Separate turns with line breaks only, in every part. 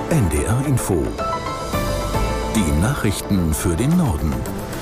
NDR Info. Die Nachrichten für den Norden.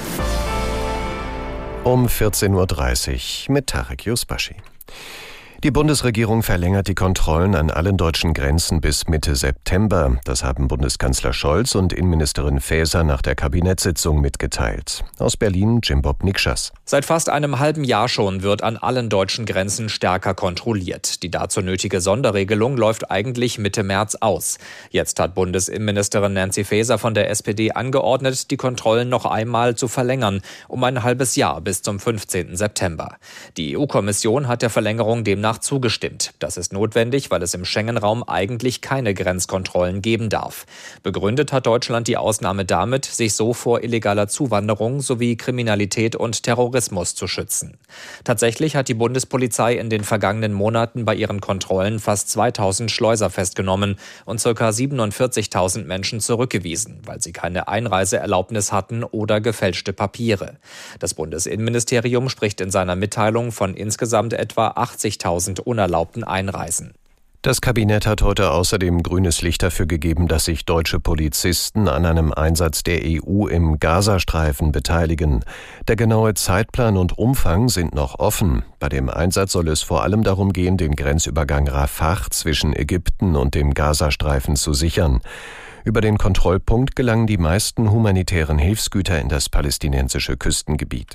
Um 14.30 Uhr mit Tarek Yusbashi. Die Bundesregierung verlängert die Kontrollen an allen deutschen Grenzen bis Mitte September. Das haben Bundeskanzler Scholz und Innenministerin Faeser nach der Kabinettssitzung mitgeteilt. Aus Berlin Jimbob Nikschas.
Seit fast einem halben Jahr schon wird an allen deutschen Grenzen stärker kontrolliert. Die dazu nötige Sonderregelung läuft eigentlich Mitte März aus. Jetzt hat Bundesinnenministerin Nancy Faeser von der SPD angeordnet, die Kontrollen noch einmal zu verlängern, um ein halbes Jahr bis zum 15. September. Die EU-Kommission hat der Verlängerung demnach zugestimmt. Das ist notwendig, weil es im Schengen-Raum eigentlich keine Grenzkontrollen geben darf. Begründet hat Deutschland die Ausnahme damit, sich so vor illegaler Zuwanderung sowie Kriminalität und Terrorismus zu schützen. Tatsächlich hat die Bundespolizei in den vergangenen Monaten bei ihren Kontrollen fast 2000 Schleuser festgenommen und ca. 47.000 Menschen zurückgewiesen, weil sie keine Einreiseerlaubnis hatten oder gefälschte Papiere. Das Bundesinnenministerium spricht in seiner Mitteilung von insgesamt etwa 80.000 unerlaubten Einreisen.
Das Kabinett hat heute außerdem grünes Licht dafür gegeben, dass sich deutsche Polizisten an einem Einsatz der EU im Gazastreifen beteiligen. Der genaue Zeitplan und Umfang sind noch offen. Bei dem Einsatz soll es vor allem darum gehen, den Grenzübergang Rafah zwischen Ägypten und dem Gazastreifen zu sichern. Über den Kontrollpunkt gelangen die meisten humanitären Hilfsgüter in das palästinensische Küstengebiet.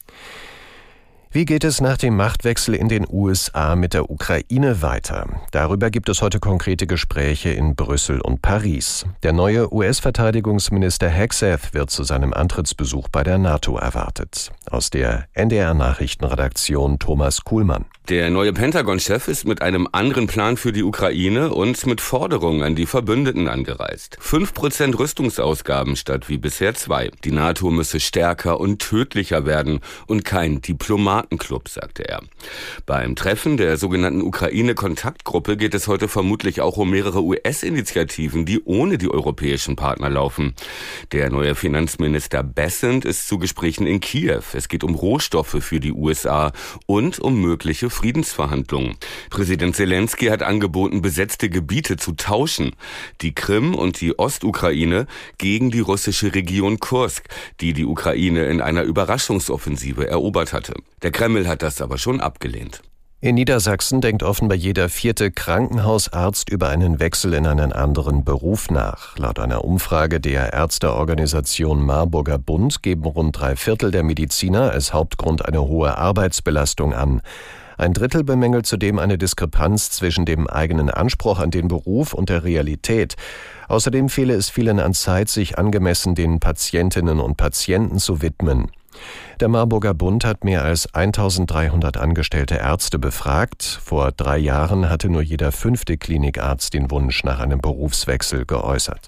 Wie geht es nach dem Machtwechsel in den USA mit der Ukraine weiter? Darüber gibt es heute konkrete Gespräche in Brüssel und Paris. Der neue US-Verteidigungsminister Hegseth wird zu seinem Antrittsbesuch bei der NATO erwartet. Aus der NDR-Nachrichtenredaktion Thomas Kuhlmann.
Der neue Pentagon-Chef ist mit einem anderen Plan für die Ukraine und mit Forderungen an die Verbündeten angereist. 5% Rüstungsausgaben statt wie bisher 2%. Die NATO müsse stärker und tödlicher werden und kein Diplomatenclub, sagte er. Beim Treffen der sogenannten Ukraine-Kontaktgruppe geht es heute vermutlich auch um mehrere US-Initiativen, die ohne die europäischen Partner laufen. Der neue Finanzminister Bessent ist zu Gesprächen in Kiew. Es geht um Rohstoffe für die USA und um mögliche Friedensverhandlungen. Präsident Zelensky hat angeboten, besetzte Gebiete zu tauschen. Die Krim und die Ostukraine gegen die russische Region Kursk, die die Ukraine in einer Überraschungsoffensive erobert hatte. Der Kreml hat das aber schon abgelehnt.
In Niedersachsen denkt offenbar jeder 4. Krankenhausarzt über einen Wechsel in einen anderen Beruf nach. Laut einer Umfrage der Ärzteorganisation Marburger Bund geben rund 3/4 der Mediziner als Hauptgrund eine hohe Arbeitsbelastung an. Ein Drittel bemängelt zudem eine Diskrepanz zwischen dem eigenen Anspruch an den Beruf und der Realität. Außerdem fehle es vielen an Zeit, sich angemessen den Patientinnen und Patienten zu widmen. Der Marburger Bund hat mehr als 1.300 angestellte Ärzte befragt. Vor 3 Jahren hatte nur jeder 5. Klinikarzt den Wunsch nach einem Berufswechsel geäußert.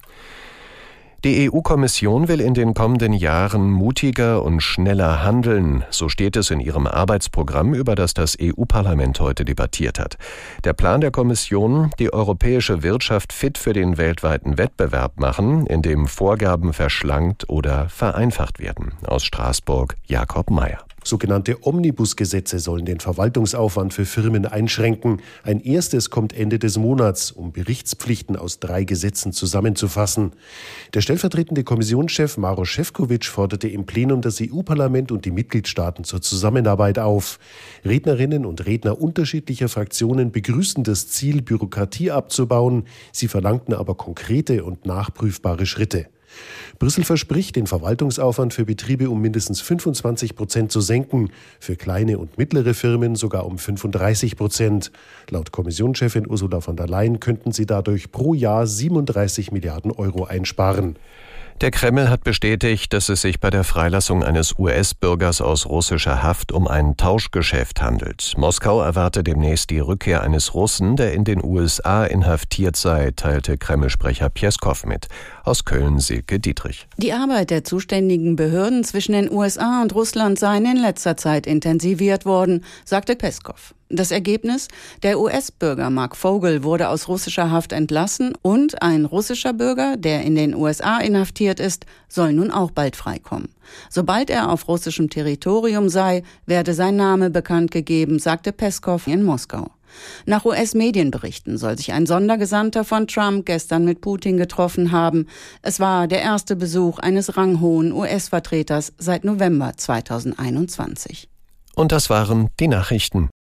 Die EU-Kommission will in den kommenden Jahren mutiger und schneller handeln. So steht es in ihrem Arbeitsprogramm, über das EU-Parlament heute debattiert hat. Der Plan der Kommission: die europäische Wirtschaft fit für den weltweiten Wettbewerb machen, in dem Vorgaben verschlankt oder vereinfacht werden. Aus Straßburg Jakob Mayer.
Sogenannte Omnibusgesetze sollen den Verwaltungsaufwand für Firmen einschränken. Ein erstes kommt Ende des Monats, um Berichtspflichten aus 3 Gesetzen zusammenzufassen. Der stellvertretende Kommissionschef Maroš Šefčovič forderte im Plenum das EU-Parlament und die Mitgliedstaaten zur Zusammenarbeit auf. Rednerinnen und Redner unterschiedlicher Fraktionen begrüßten das Ziel, Bürokratie abzubauen. Sie verlangten aber konkrete und nachprüfbare Schritte. Brüssel verspricht, den Verwaltungsaufwand für Betriebe um mindestens 25% zu senken, für kleine und mittlere Firmen sogar um 35%. Laut Kommissionschefin Ursula von der Leyen könnten sie dadurch pro Jahr 37 Milliarden Euro einsparen.
Der Kreml hat bestätigt, dass es sich bei der Freilassung eines US-Bürgers aus russischer Haft um ein Tauschgeschäft handelt. Moskau erwarte demnächst die Rückkehr eines Russen, der in den USA inhaftiert sei, teilte Kreml-Sprecher Pjeskow mit. Aus Köln Silke Dietrich.
Die Arbeit der zuständigen Behörden zwischen den USA und Russland sei in letzter Zeit intensiviert worden, sagte Pjeskow. Das Ergebnis: Der US-Bürger Mark Vogel wurde aus russischer Haft entlassen und ein russischer Bürger, der in den USA inhaftiert ist, soll nun auch bald freikommen. Sobald er auf russischem Territorium sei, werde sein Name bekannt gegeben, sagte Pjeskow in Moskau. Nach US-Medienberichten soll sich ein Sondergesandter von Trump gestern mit Putin getroffen haben. Es war der erste Besuch eines ranghohen US-Vertreters seit November 2021.
Und das waren die Nachrichten.